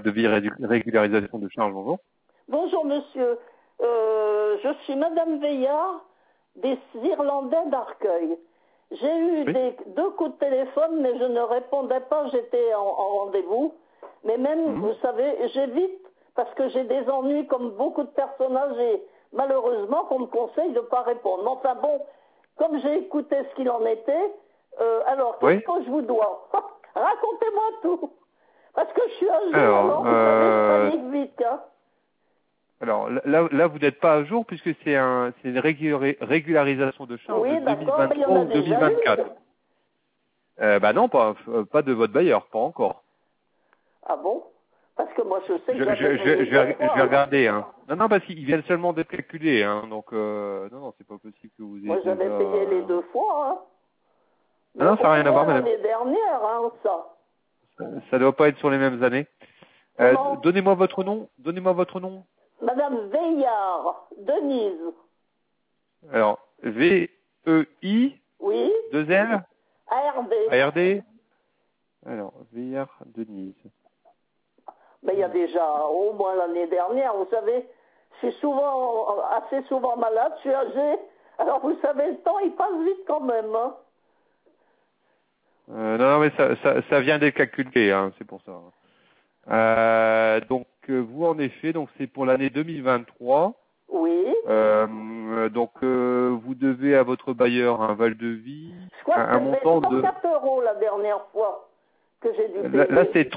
devis régularisation de charges, bonjour. Bonjour monsieur, je suis Madame Veillard des Irlandais d'Arcueil. J'ai eu deux coups de téléphone, mais je ne répondais pas, j'étais en rendez-vous. Mais même, vous savez, j'évite parce que j'ai des ennuis comme beaucoup de personnages et malheureusement qu'on me conseille de ne pas répondre. Mais enfin bon, comme j'ai écouté ce qu'il en était, alors qu'est-ce que je vous dois? Racontez-moi tout. Parce que je suis âgée, alors vous savez, je panique vite, hein. Alors là, vous n'êtes pas à jour puisque c'est une régularisation de charges de 2023 ou 2024. Bah non, pas de votre bailleur, pas encore. Ah bon? Parce que moi je sais que je vais regarder. Hein. Non, parce qu'ils viennent seulement d'être calculés. Hein, donc non, c'est pas possible que vous ayez. Moi j'avais payé les 2 fois. Hein. Non, ça n'a rien à voir, madame. L'année dernière, hein, ça. Ça doit pas être sur les mêmes années. Donnez-moi votre nom. Madame Veillard, Denise. Alors, V-E-I. Oui. 2 L. A-R-D. A-R-D. Alors, Veillard, Denise. Mais il y a déjà au moins l'année dernière, vous savez, je suis assez souvent malade, je suis âgée. Alors vous savez, le temps, il passe vite quand même. Hein. Non, mais ça vient d'être calculé, hein, c'est pour ça. Donc vous en effet, donc c'est pour l'année 2023. Oui. Donc vous devez à votre bailleur un val-de-vie, un montant de 104 € la dernière fois que j'ai dû payer. Là c'est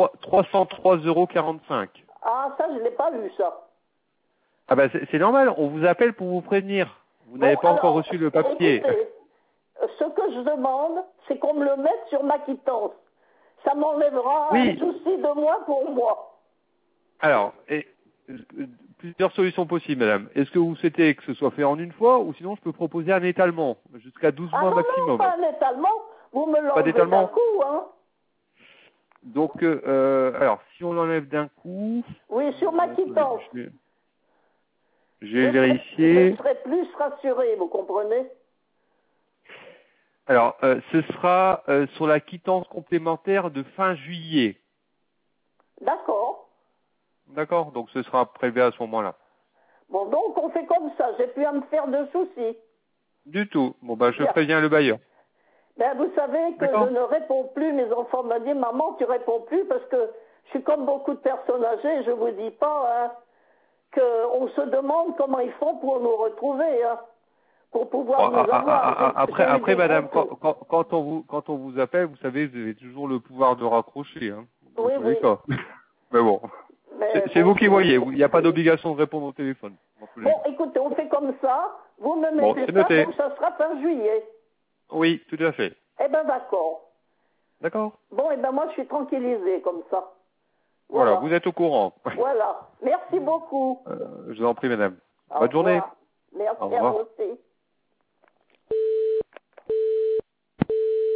303,45 €. Ah ça je l'ai pas lu ça. Ah bah c'est normal, on vous appelle pour vous prévenir. Vous n'avez pas encore reçu le papier. Écoutez, ce que je demande, c'est qu'on me le mette sur ma quittance. Ça m'enlèvera un souci de moi pour moi. Alors, plusieurs solutions possibles, madame. Est-ce que vous souhaitez que ce soit fait en une fois ou sinon je peux proposer un étalement jusqu'à 12 mois maximum? Non, pas un étalement. Vous me l'enlevez d'un coup, hein. Donc, alors, si on l'enlève d'un coup... Oui, sur ma quittance. Je vais vérifier. Je serai plus rassuré, vous comprenez? Alors, ce sera sur la quittance complémentaire de fin juillet. D'accord. D'accord, donc ce sera prélevé à ce moment-là. Bon, donc on fait comme ça, j'ai plus à me faire de soucis. Du tout. Bon, bah, je préviens le bailleur. Ben, vous savez que je ne réponds plus, mes enfants m'ont dit, maman, tu réponds plus parce que je suis comme beaucoup de personnes âgées, je vous dis pas, hein, qu'on se demande comment ils font pour nous retrouver, hein. Pour pouvoir nous avoir. Après, madame, quand on vous appelle, vous savez, vous avez toujours le pouvoir de raccrocher, hein. Oui, oui. Mais bon. C'est vous qui voyez, il n'y a pas d'obligation de répondre au téléphone. Bon, écoutez, on fait comme ça, vous me mettez ça, donc ça sera fin juillet. Oui, tout à fait. Eh ben d'accord. D'accord. Bon, eh ben moi je suis tranquillisée comme ça. Voilà, vous êtes au courant. Voilà. Merci beaucoup. Je vous en prie, madame. Bonne journée. Merci à vous aussi.